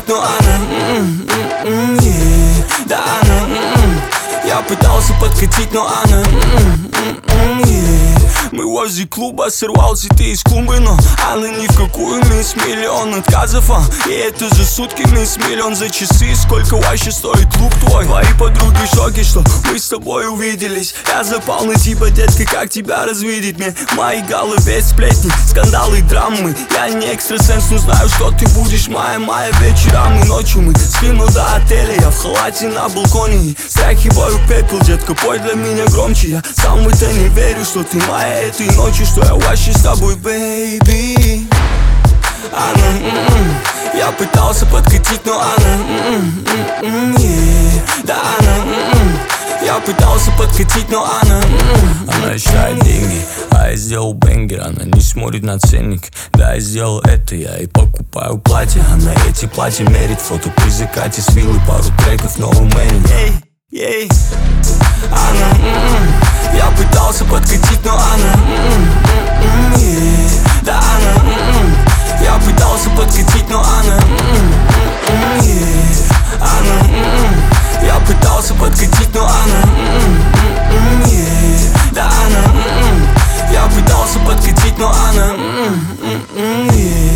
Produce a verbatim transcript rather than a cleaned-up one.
подкатить, но она м-м, м-м, yeah. Да, она м-м. Я пытался подкатить, но она м-м, м-м, yeah. Мы возле клуба, сорвался ты из клумбы, но она ни в какую, мисс миллион отказов, а. И это за сутки, мисс миллион за часы. Сколько вообще стоит клуб твой? Твои подруги в шоке, что мы с тобой увиделись. Я запал на тебя, детка, как тебя развидеть? Мне в моей голове сплетни, скандалы, драмы. Я не экстрасенс, но знаю, что ты будешь моя, моя вечерами, ночью мы спим, ну до отеля. Я в халате на балконе, стряхиваю пепел, детка, пой для меня громче. Я сам в это не верю, что ты моя этой ночью, что я вообще с тобой, бэйби. Она, м-м, я пытался подкатить, но она, м-м, м-м, yeah. Да, она, м-м, я пытался подкатить, но она, м-м. Она считает деньги, а я сделал бенгер. Она не смотрит на ценник. Да, я сделал это, я и покупаю платье. Она эти платья мерит, фото при закате с виллы, пару треков, новый мэнин. Ей, ей. Она, м-м, я пытался подкатить, но она, м-м, м-м, yeah. Да, она, м-м, я пытался подкатить, но она, м-м, м-м, yeah. Она, м-м, я пытался подкатить, но она, м-м, м-м, yeah. Да, она, м-м, я пытался подкатить, но она, м-м, м-м, yeah.